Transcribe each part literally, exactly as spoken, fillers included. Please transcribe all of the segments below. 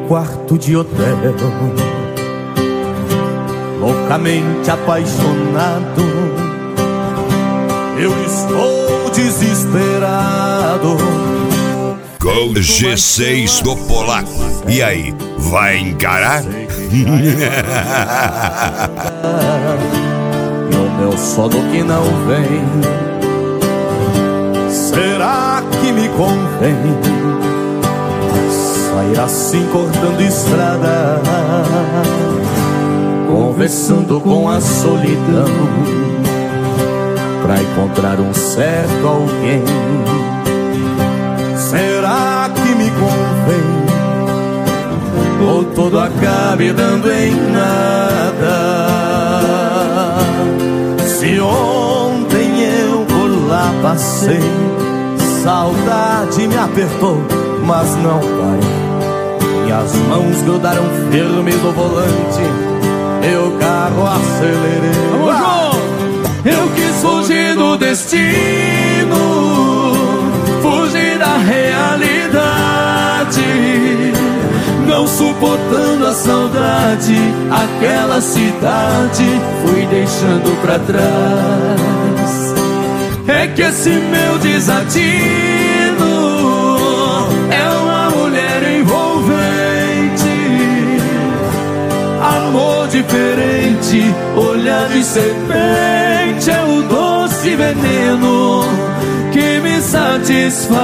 quarto de hotel, loucamente apaixonado. Eu estou desesperado com G seis do Polaco. E aí, vai encarar? E o meu sono que não vem, será que me convém sair assim cortando estrada, conversando com a solidão, pra encontrar um certo alguém? Será que me convém? Ou tudo acabe dando em nada? Se ontem eu por lá passei, saudade me apertou, mas não parei. Minhas mãos grudaram firmes no volante, eu carro acelerei. Vamos, João! Eu quis fugir do destino, fugir da realidade, não suportando a saudade, aquela cidade fui deixando pra trás. É que esse meu desatino é uma mulher envolvente, amor diferente, olhar de serpente, é o doce veneno que me satisfaz.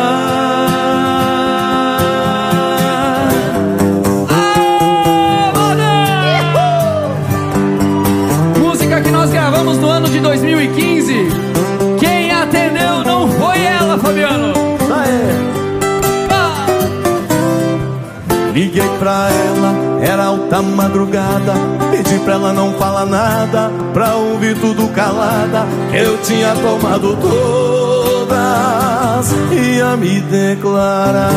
Que nós gravamos no ano de dois mil e quinze. Quem atendeu não foi ela, Fabiano. Ah. Liguei pra ela, era alta madrugada, pedi pra ela não falar nada, pra ouvir tudo calada, que eu tinha tomado todas, ia me declarar.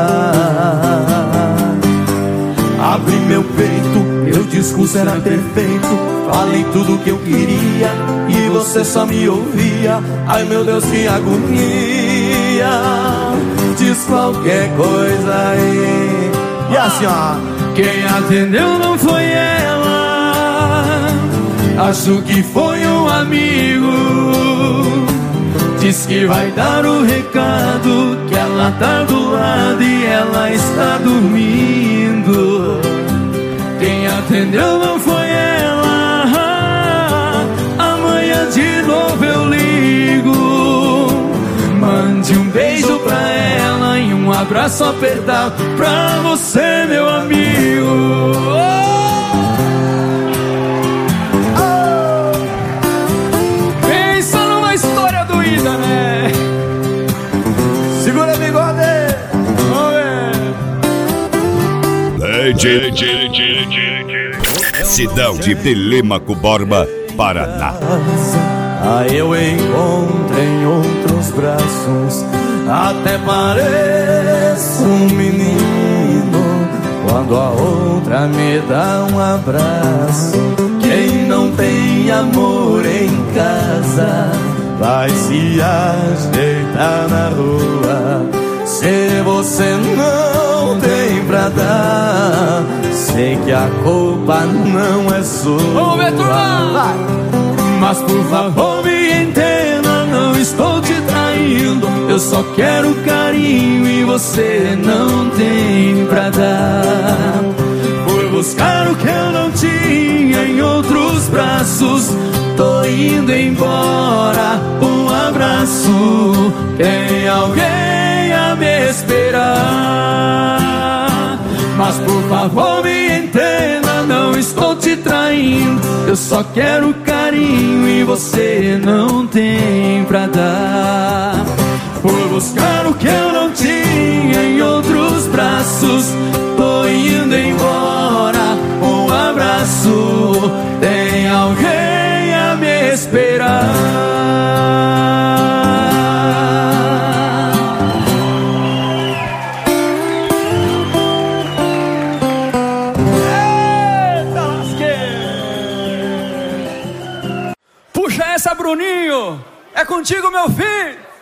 Abri meu peito, meu discurso era perfeito, falei tudo que eu queria e você só me ouvia. Ai meu Deus, que agonia, diz qualquer coisa aí. E assim ó, quem atendeu não foi ela, acho que foi um amigo. Diz que vai dar o recado, que ela tá do lado e ela está dormindo. Quem atendeu não foi ela, amanhã de novo eu ligo. Mande um beijo pra ela e um abraço apertado pra você, meu amigo. Pensa numa história doída, né? Segura, bigode! Vamos ver. Cidão de Telêmaco Borba, Paraná. Ah, eu encontro em outros braços, até pareço um menino, quando a outra me dá um abraço. Quem não tem amor em casa vai se ajeitar na rua. Se você não tem pra dar, sei que a culpa não é sua. Vamos ver, turma! Mas por favor me entenda, não estou te traindo, eu só quero carinho e você não tem pra dar. Fui buscar o que eu não tinha em outros braços, tô indo embora, um abraço, tem alguém a me esperar. Mas por favor me entenda, não estou te traindo, eu só quero carinho e você não tem pra dar. Fui buscar o que eu não tinha em outros braços, tô indo embora, um abraço, tem alguém a me esperar. Puxa essa, Bruninho! É contigo, meu filho!